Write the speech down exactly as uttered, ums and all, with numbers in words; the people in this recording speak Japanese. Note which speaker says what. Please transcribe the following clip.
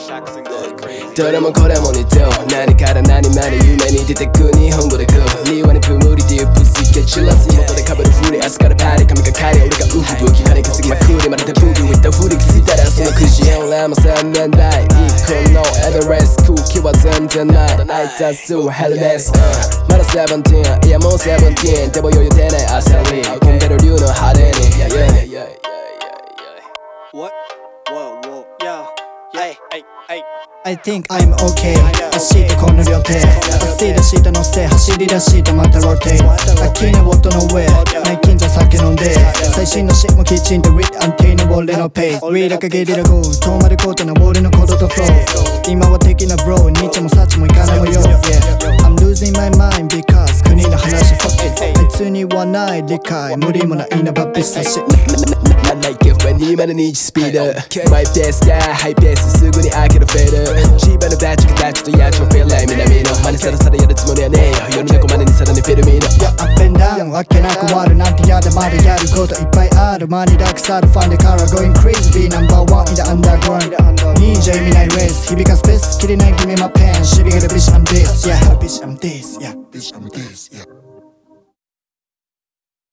Speaker 1: どれもこれも似てよ何から何まで夢に出てく日本語で食うリワにプ無理っていうブスケチュラス元で被るフリ明日からパリ髪が刈り俺がウキブキ金稼ぎまくりまるでブギウィットフリ気づいたらそのくじ俺もさんねんだい一個のエドレス空気は全然ない挨拶はヘルですまだセブンティーンいやもうセブンティーンでも余裕出ない焦り込んでる竜の派手に Yeah yeah yeah
Speaker 2: What? Whoa, whoa, yeah, yeah, hey, hey.
Speaker 3: I think I'm okay 明日この両手汗出したのせ走り出したまたローテ秋の音の上内勤じゃ酒飲んで最新のシッもキッチンで Read アンテナ俺のペイ Read だけゲリラゴー止まることな俺のこととフロー今は敵なブローニッチもサチもいかないもよ Yeah I'm losing my mind because 国の話 Fuck it あいつにはない理解無理もないなバッビッサシ
Speaker 1: I like it when にまるにいちスピードマイペースかハイペースすぐに開けるフェード千葉のバッチがダッチとヤチをフェーライ南の真似さらさらやるつもりはねえよ世の中までにさらにフィルミーの
Speaker 3: Yeah up and down わけなく終わるなんてやだまだやることいっぱいあるマニラクサルファンでから Going crazy Be number one in the underground ディージェー 見ないレース響かスペース切れない Give me my pen シビがるビッシュ I'm this Yeah bitch I'm this Yeah bitch I'm this Yeah